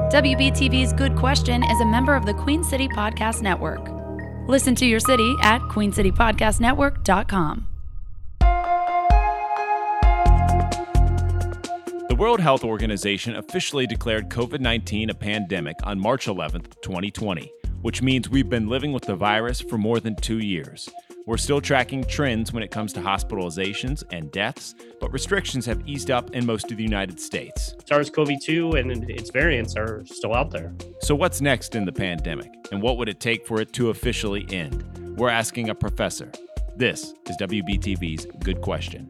WBTV's Good Question is a member of the Queen City Podcast Network. Listen to your city at queencitypodcastnetwork.com. The World Health Organization officially declared COVID-19 a pandemic on March 11th, 2020, which means we've been living with the virus for more than 2 years. We're still tracking trends when it comes to hospitalizations and deaths, but restrictions have eased up in most of the United States. SARS-CoV-2 and its variants are still out there. So what's next in the pandemic, and what would it take for it to officially end? We're asking a professor. This is WBTV's Good Question.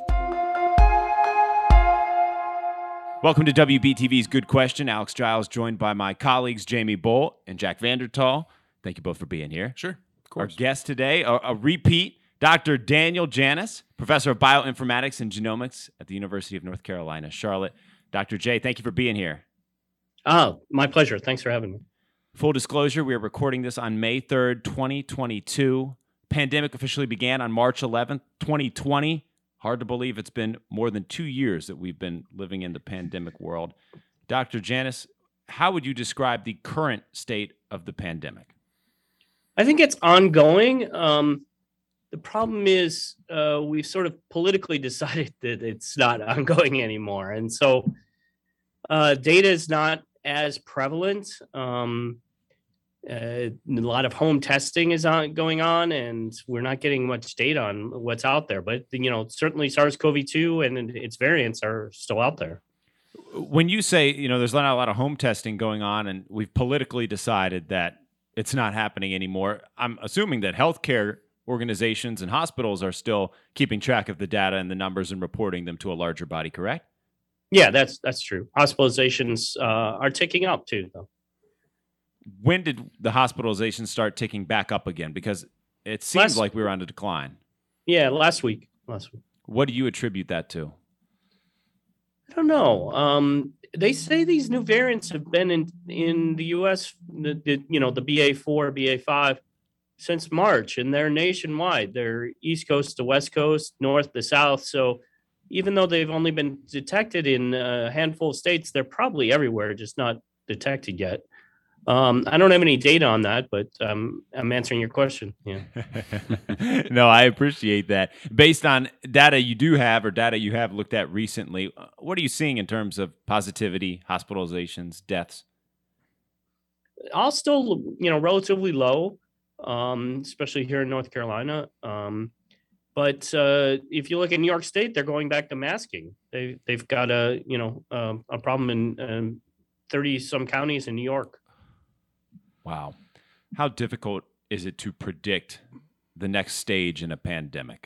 Welcome to WBTV's Good Question. Alex Giles, joined by my colleagues Jamie Bolt and Jack Vandertal. Thank you both for being here. Sure. Our guest today, a repeat, Dr. Daniel Janis, professor of bioinformatics and genomics at the University of North Carolina, Charlotte. Dr. J, thank you for being here. Oh, my pleasure. Thanks for having me. Full disclosure, we are recording this on May 3rd, 2022. Pandemic officially began on March 11th, 2020. Hard to believe it's been more than 2 years that we've been living in the pandemic world. Dr. Janis, how would you describe the current state of the pandemic? I think it's ongoing. The problem is we've sort of politically decided that it's not ongoing anymore. And so data is not as prevalent. A lot of home testing is going on, and we're not getting much data on what's out there. But, certainly SARS-CoV-2 and its variants are still out there. When you say, there's not a lot of home testing going on, and we've politically decided that it's not happening anymore, I'm assuming that healthcare organizations and hospitals are still keeping track of the data and the numbers and reporting them to a larger body, correct? Yeah, that's true. Hospitalizations are ticking up too, though. When did the hospitalizations start ticking back up again? Because it seems like we were on a decline. Yeah, last week. What do you attribute that to? I don't know. They say these new variants have been in the U.S., the BA4, BA5, since March, and they're nationwide. They're East Coast to West Coast, North to South. So even though they've only been detected in a handful of states, they're probably everywhere, just not detected yet. I don't have any data on that, but I'm answering your question. Yeah. No, I appreciate that. Based on data you do have or data you have looked at recently, what are you seeing in terms of positivity, hospitalizations, deaths? All still, relatively low, especially here in North Carolina. But if you look at New York State, they're going back to masking. They've got a problem in 30 some counties in New York. Wow. How difficult is it to predict the next stage in a pandemic?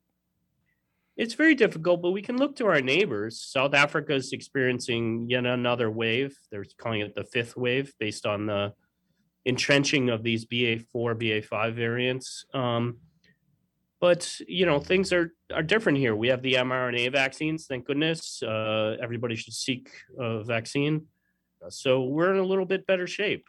It's very difficult, but we can look to our neighbors. South Africa is experiencing yet another wave. They're calling it the fifth wave based on the entrenching of these BA4, BA5 variants. But, things are different here. We have the mRNA vaccines, thank goodness. Everybody should seek a vaccine. So we're in a little bit better shape.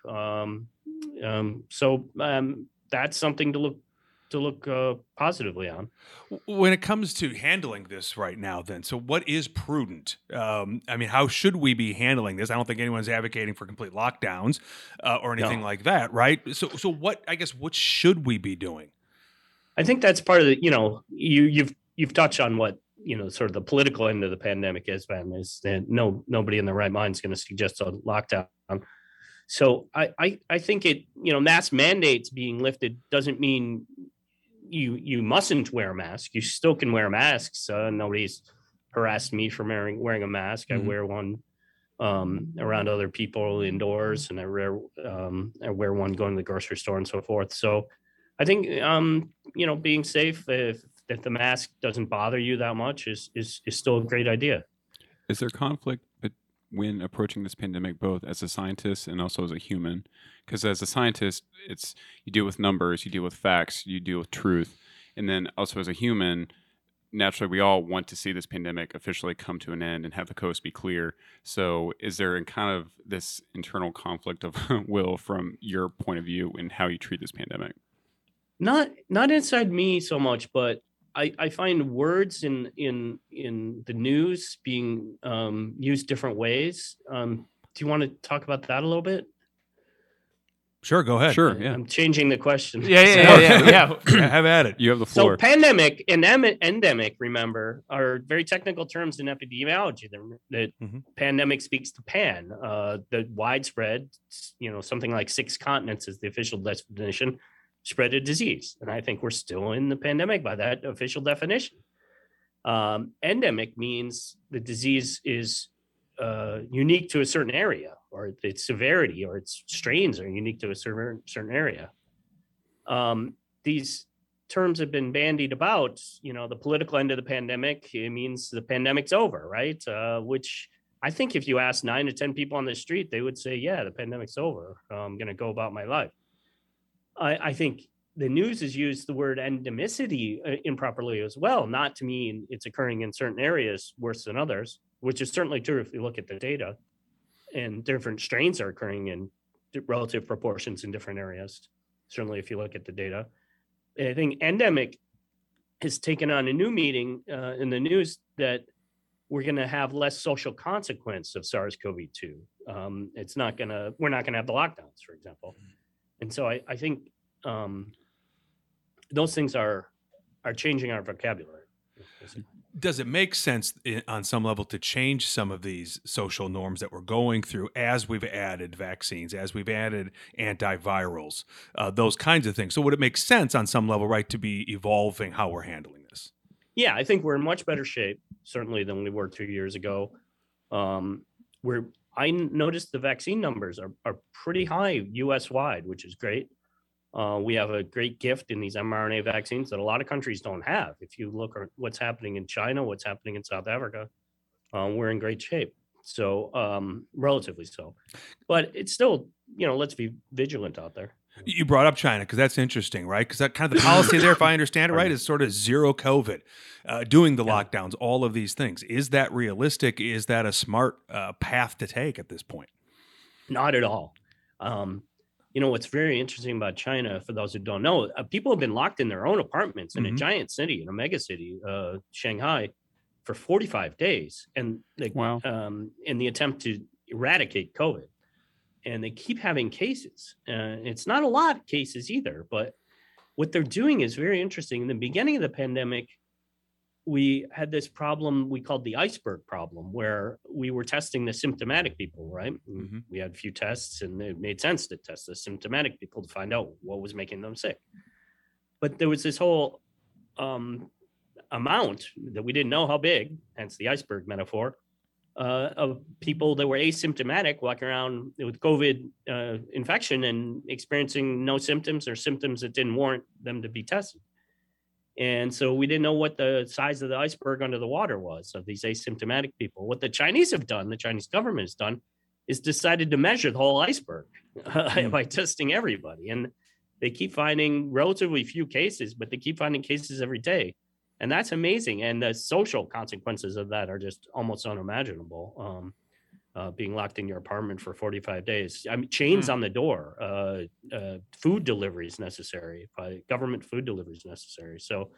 So that's something to look positively on. When it comes to handling this right now, then, so what is prudent? How should we be handling this? I don't think anyone's advocating for complete lockdowns or anything like that, right? So what should we be doing? I think that's part of the, you've touched on what, sort of the political end of the pandemic has been, is that nobody in their right mind is going to suggest a lockdown. So I think mask mandates being lifted doesn't mean you mustn't wear a mask. You still can wear masks. Nobody's harassed me for wearing a mask. Mm-hmm. I wear one around other people indoors, and I wear one going to the grocery store and so forth. So I think being safe, if the mask doesn't bother you that much, is still a great idea. Is there conflict when approaching this pandemic, both as a scientist and also as a human? Because as a scientist, you deal with numbers, you deal with facts, you deal with truth. And then also as a human, naturally, we all want to see this pandemic officially come to an end and have the coast be clear. So is there kind of this internal conflict of will from your point of view in how you treat this pandemic? Not inside me so much, but I find words in the news being used different ways. Do you want to talk about that a little bit? Sure, go ahead. Sure, yeah. I'm changing the question. Yeah. Have at it. You have the floor. So pandemic and endemic, remember, are very technical terms in epidemiology. The pandemic speaks to pan, the widespread, something like 6 continents is the official definition, spread of disease. And I think we're still in the pandemic by that official definition. Endemic means the disease is unique to a certain area, or its severity or its strains are unique to a certain area. These terms have been bandied about. The political end of the pandemic, it means the pandemic's over, right? Which I think if you ask 9 to 10 people on the street, they would say, yeah, the pandemic's over. I'm going to go about my life. I think the news has used the word endemicity improperly as well, not to mean it's occurring in certain areas worse than others, which is certainly true if you look at the data, and different strains are occurring in relative proportions in different areas. Certainly if you look at the data. And I think endemic has taken on a new meaning in the news that we're going to have less social consequence of SARS-CoV-2. We're not going to have the lockdowns, for example. And so I think those things are changing our vocabulary. Does it make sense on some level to change some of these social norms that we're going through as we've added vaccines, as we've added antivirals, those kinds of things? So would it make sense on some level, right, to be evolving how we're handling this? Yeah, I think we're in much better shape, certainly, than we were 2 years ago. I noticed the vaccine numbers are pretty high US-wide, which is great. We have a great gift in these mRNA vaccines that a lot of countries don't have. If you look at what's happening in China, what's happening in South Africa, we're in great shape. So relatively so. But it's still, let's be vigilant out there. You brought up China because that's interesting, right? Because that kind of the policy there, if I understand it right, is sort of zero COVID, doing the lockdowns, all of these things. Is that realistic? Is that a smart path to take at this point? Not at all. What's very interesting about China, for those who don't know, people have been locked in their own apartments in a giant city, in a mega city, Shanghai, for 45 days, and in the attempt to eradicate COVID. And they keep having cases. It's not a lot of cases either, but what they're doing is very interesting. In the beginning of the pandemic, we had this problem we called the iceberg problem, where we were testing the symptomatic people, right? We had a few tests, and it made sense to test the symptomatic people to find out what was making them sick. But there was this whole amount that we didn't know how big, hence the iceberg metaphor, of people that were asymptomatic walking around with COVID infection and experiencing no symptoms or symptoms that didn't warrant them to be tested. And so we didn't know what the size of the iceberg under the water was of these asymptomatic people. What the Chinese have done, the Chinese government has done, is decided to measure the whole iceberg by testing everybody. And they keep finding relatively few cases, but they keep finding cases every day. And that's amazing. And the social consequences of that are just almost unimaginable. Being locked in your apartment for 45 days. I mean, chains on the door, food deliveries necessary, government food deliveries necessary. So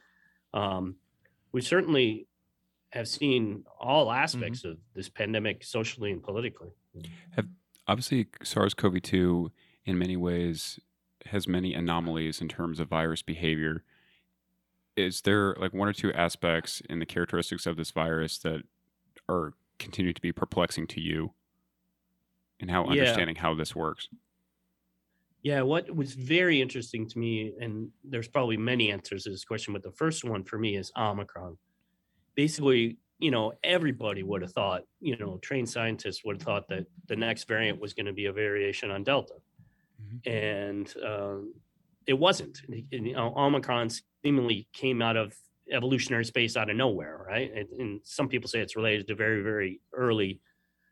we certainly have seen all aspects of this pandemic socially and politically. Obviously, SARS-CoV-2 in many ways has many anomalies in terms of virus behavior. Is there like one or two aspects in the characteristics of this virus that are continue to be perplexing to you and how understanding how this works? Yeah, what was very interesting to me, and there's probably many answers to this question, but the first one for me is Omicron. Basically, everybody would have thought, trained scientists would have thought that the next variant was going to be a variation on Delta. And it wasn't. Omicron seemingly came out of evolutionary space out of nowhere, right? And some people say it's related to very, very early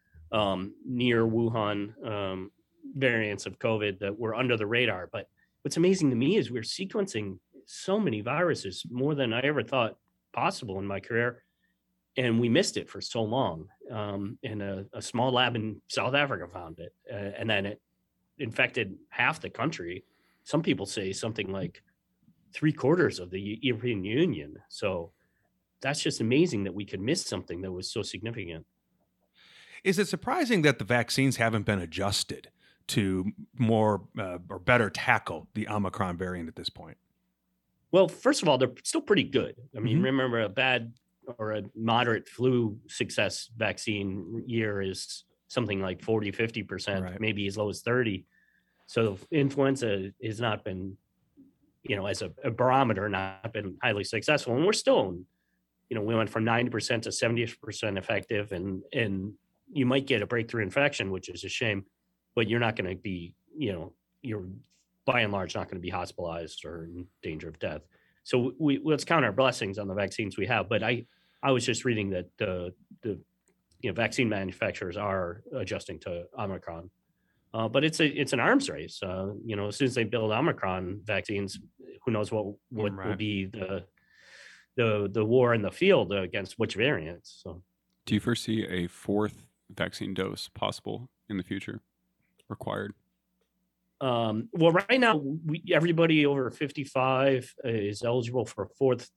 near Wuhan variants of COVID that were under the radar. But what's amazing to me is we're sequencing so many viruses, more than I ever thought possible in my career. And we missed it for so long. And a small lab in South Africa found it. And then it infected half the country. Some people say something like 3/4 of the European Union. So that's just amazing that we could miss something that was so significant. Is it surprising that the vaccines haven't been adjusted to more or better tackle the Omicron variant at this point? Well, first of all, they're still pretty good. I mean, Mhm. remember, a bad or a moderate flu success vaccine year is something like 40, 50%, Right. maybe as low as 30. So influenza has not been, as a barometer, not been highly successful. And we're still, we went from 90% to 70% effective, and you might get a breakthrough infection, which is a shame, but you're not going to be, you're by and large not going to be hospitalized or in danger of death. So let's count our blessings on the vaccines we have. But I was just reading that the vaccine manufacturers are adjusting to Omicron, but it's an arms race. As soon as they build Omicron vaccines, who knows what Right. will be the war in the field against which variants. So, Do you foresee a fourth vaccine dose possible in the future required? well, right now, everybody over 55 is eligible for a fourth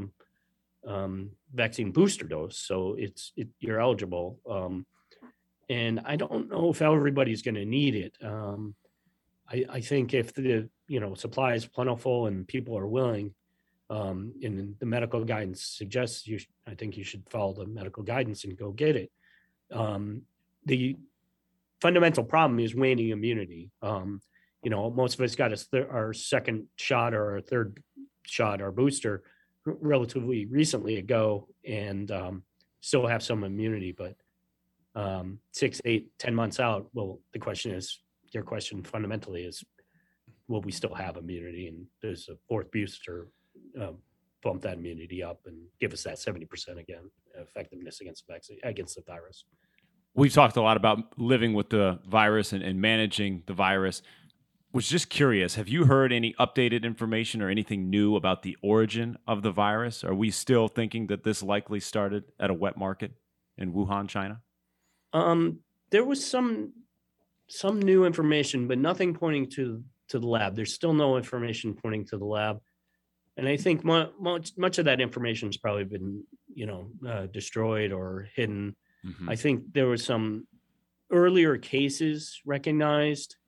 vaccine booster dose. So you're eligible. And I don't know if everybody's going to need it. I think if the supply is plentiful and people are willing, and the medical guidance suggests I think you should follow the medical guidance and go get it. The fundamental problem is waning immunity. Most of us got our second shot or our third shot, our booster, relatively recently ago, and still have some immunity. But 6, 8, 10 months out, well, your question fundamentally is, will we still have immunity? And does a fourth booster bump that immunity up and give us that 70% again effectiveness against the virus? We've talked a lot about living with the virus and managing the virus. Was just curious, have you heard any updated information or anything new about the origin of the virus? Are we still thinking that this likely started at a wet market in Wuhan, China? There was some new information, but nothing pointing to the lab. There's still no information pointing to the lab. And I think much of that information has probably been, destroyed or hidden. Mm-hmm. I think there was some earlier cases recognized,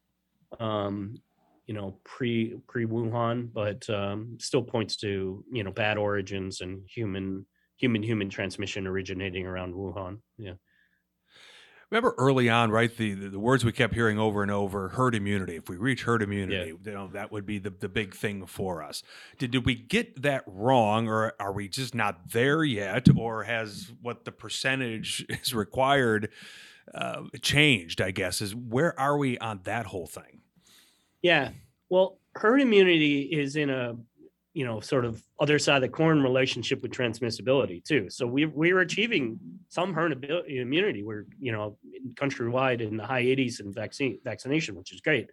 pre-Wuhan, but still points to, bad origins and human transmission originating around Wuhan. Yeah. Remember early on, right? The words we kept hearing over and over: herd immunity. If we reach herd immunity, that would be the big thing for us. Did we get that wrong, or are we just not there yet, or has what the percentage is required changed? I guess where are we on that whole thing? Yeah. Well, herd immunity is in a sort of other side of the coin relationship with transmissibility too. So we're achieving some herd immunity. We're countrywide in the high 80s in vaccination, which is great.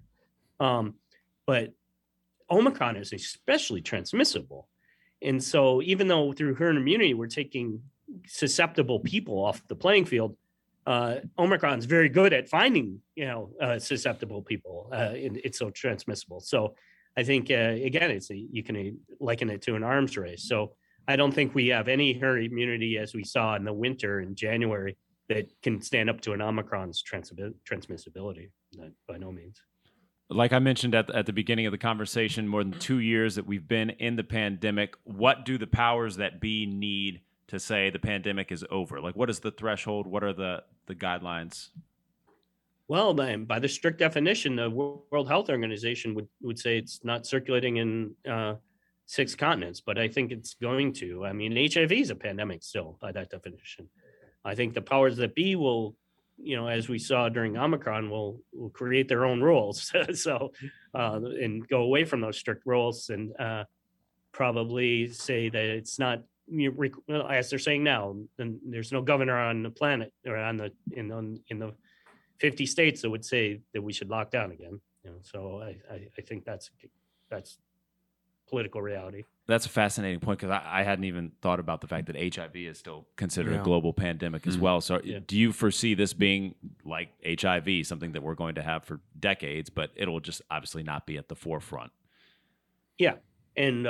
But Omicron is especially transmissible, and so even though through herd immunity we're taking susceptible people off the playing field, Omicron is very good at finding susceptible people. It's so transmissible. So I think, again, you can liken it to an arms race. So I don't think we have any herd immunity as we saw in the winter in January that can stand up to an Omicron's transmissibility. By no means. Like I mentioned at the beginning of the conversation, more than 2 years that we've been in the pandemic. What do the powers that be need to say the pandemic is over? Like, what is the threshold? What are the guidelines? Well, by the strict definition, the World Health Organization would say it's not circulating in 6 continents, but I think it's going to. I mean, HIV is a pandemic still by that definition. I think the powers that be will, as we saw during Omicron, will create their own rules. So, and go away from those strict rules and probably say that it's not, as they're saying now, and there's no governor on the planet or in the 50 states that would say that we should lock down again. So I think that's political reality. That's a fascinating point, because I hadn't even thought about the fact that HIV is still considered a global pandemic as well. So do you foresee this being like HIV, something that we're going to have for decades, but it'll just obviously not be at the forefront? Yeah. And,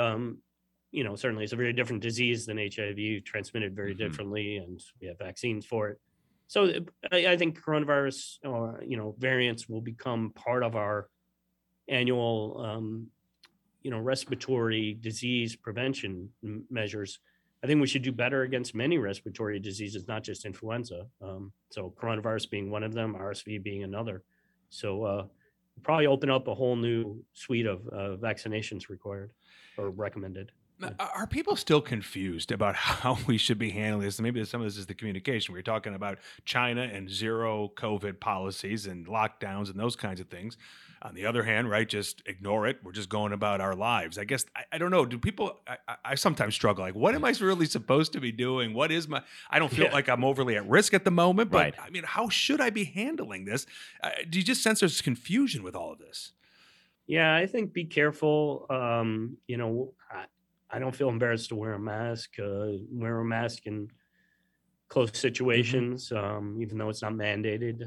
certainly it's a very different disease than HIV, transmitted very differently, and we have vaccines for it. So I think coronavirus, variants will become part of our annual, respiratory disease prevention measures. I think we should do better against many respiratory diseases, not just influenza. So coronavirus being one of them, RSV being another. So probably open up a whole new suite of vaccinations required or recommended. Are people still confused about how we should be handling this? Maybe some of this is the communication. We're talking about China and zero COVID policies and lockdowns and those kinds of things. On the other hand, right, just ignore it. We're just going about our lives. I guess, I don't know. Do people, I sometimes struggle. Like, what am I really supposed to be doing? What is I don't feel like I'm overly at risk at the moment, but I mean, how should I be handling this? Do you just sense there's confusion with all of this? Yeah, I think be careful. I don't feel embarrassed to wear a mask. Wear a mask in close situations, even though it's not mandated.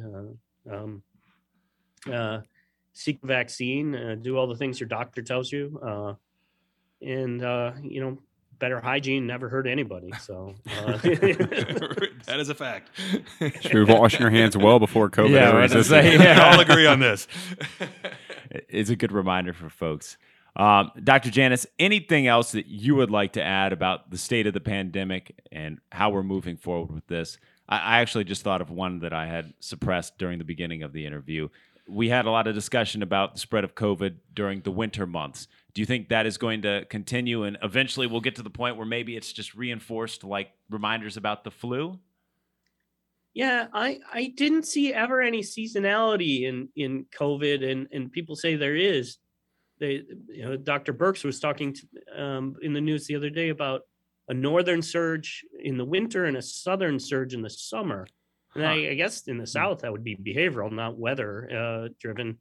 Seek a vaccine. Do all the things your doctor tells you. And better hygiene never hurt anybody. So that is a fact. Should be washing your hands well before COVID ever existed. We all agree on this. It's a good reminder for folks. Dr. Janis, anything else that you would like to add about the state of the pandemic and how we're moving forward with this? I actually just thought of one that I had suppressed during the beginning of the interview. We had a lot of discussion about the spread of COVID during the winter months. Do you think that is going to continue and eventually we'll get to the point where maybe it's just reinforced like reminders about the flu? Yeah, I didn't see ever any seasonality in COVID, and people say there is. Dr. Birx was talking in the news the other day about a northern surge in the winter and a southern surge in the summer. And I guess in the South that would be behavioral, not weather driven.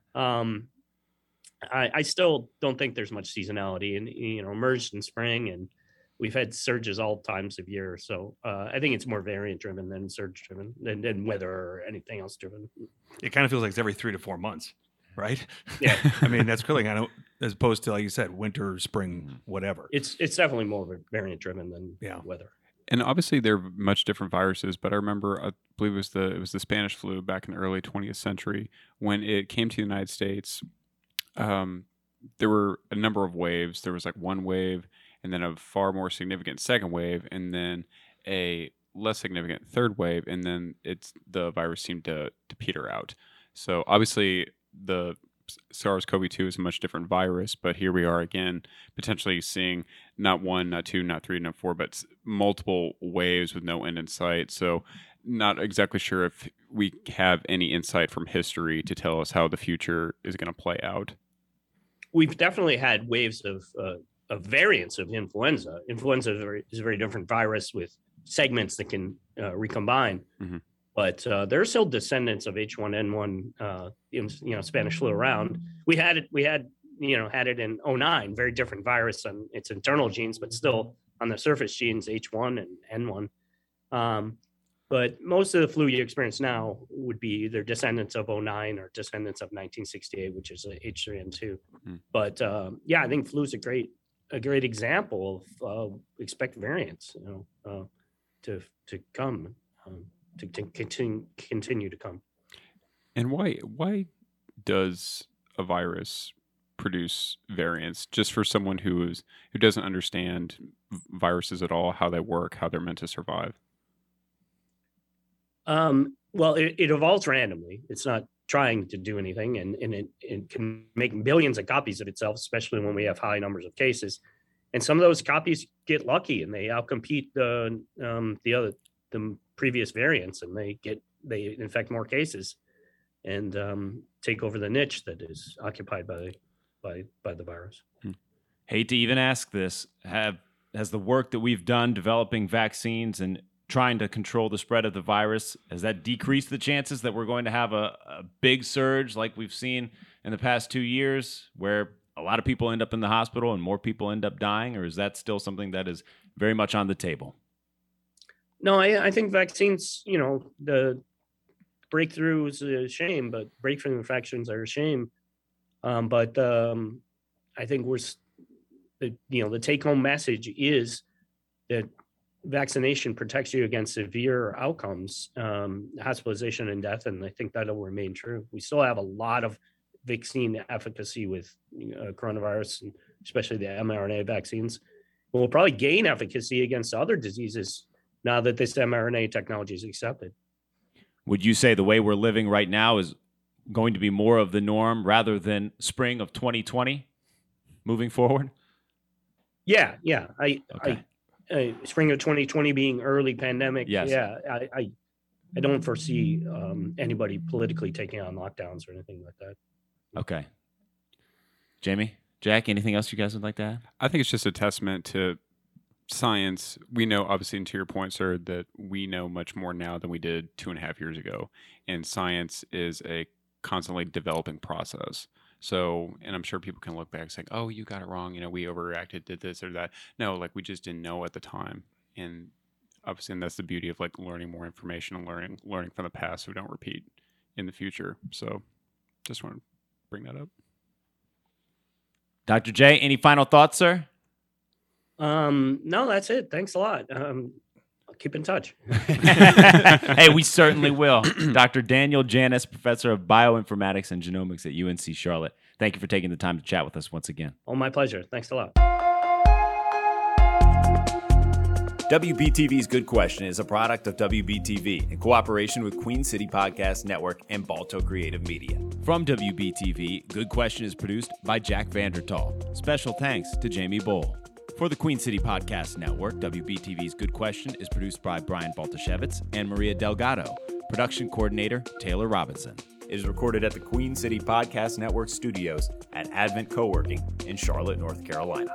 I still don't think there's much seasonality, and emerged in spring, and we've had surges all times of year. So I think it's more variant driven than surge driven than weather or anything else driven. It kind of feels like it's every 3 to 4 months. Right? Yeah. I mean, that's clearly kind of, as opposed to, like you said, winter, spring, whatever. It's definitely more variant driven than weather. And obviously they're much different viruses, but I remember, I believe it was the Spanish flu back in the early 20th century when it came to the United States. There were a number of waves. There was like one wave and then a far more significant second wave and then a less significant third wave. And then the virus seemed to peter out. So obviously the SARS-CoV-2 is a much different virus, but here we are again, potentially seeing not 1, not 2, not 3, not 4, but multiple waves with no end in sight. So not exactly sure if we have any insight from history to tell us how the future is going to play out. We've definitely had waves of variants of influenza. Influenza is a very different virus with segments that can recombine. Mm-hmm. But there are still descendants of H1N1, Spanish flu around. We had it in 2009, very different virus on its internal genes, but still on the surface genes, H1 and N1. But most of the flu you experience now would be either descendants of 2009 or descendants of 1968, which is H3N2. Mm-hmm. But I think flu is a great example of expect variants, to come. To continue to come. And why does a virus produce variants? Just for someone who doesn't understand viruses at all, how they work, how they're meant to survive. Well, it evolves randomly. It's not trying to do anything, and it can make billions of copies of itself, especially when we have high numbers of cases. And some of those copies get lucky and they outcompete the previous variants, and they infect more cases and take over the niche that is occupied by the virus. Hate to even ask this. Has the work that we've done developing vaccines and trying to control the spread of the virus, has that decreased the chances that we're going to have a big surge like we've seen in the past 2 years where a lot of people end up in the hospital and more people end up dying? Or is that still something that is very much on the table? No, I think vaccines, the breakthrough is a shame, but breakthrough infections are a shame. But I think the take-home message is that vaccination protects you against severe outcomes, hospitalization and death, and I think that'll remain true. We still have a lot of vaccine efficacy with coronavirus, and especially the mRNA vaccines. But we'll probably gain efficacy against other diseases now that this mRNA technology is accepted. Would you say the way we're living right now is going to be more of the norm rather than spring of 2020 moving forward? Yeah. Okay. Spring of 2020 being early pandemic. Yes. Yeah. I don't foresee anybody politically taking on lockdowns or anything like that. Okay. Jamie, Jack, anything else you guys would like to add? I think it's just a testament to science. We know, obviously, and to your point, sir, that we know much more now than we did 2.5 years ago. And science is a constantly developing process. So, and I'm sure people can look back and say, oh, you got it wrong. We overreacted, did this or that. No, like we just didn't know at the time. And obviously, and that's the beauty of like learning more information and learning from the past so we don't repeat in the future. So just want to bring that up. Dr. J, any final thoughts, sir? No, that's it. Thanks a lot. Keep in touch. Hey, we certainly will. Dr. Daniel Janis, professor of bioinformatics and genomics at UNC Charlotte. Thank you for taking the time to chat with us once again. Oh, my pleasure. Thanks a lot. WBTV's Good Question is a product of WBTV in cooperation with Queen City Podcast Network and Balto Creative Media. From WBTV, Good Question is produced by Jack Vandertal. Special thanks to Jamie Bowl. For the Queen City Podcast Network, WBTV's Good Question is produced by Brian Baltashevitz and Maria Delgado. Production coordinator, Taylor Robinson. It is recorded at the Queen City Podcast Network studios at Advent Co-working in Charlotte, North Carolina.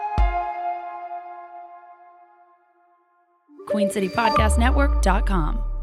QueenCityPodcastNetwork.com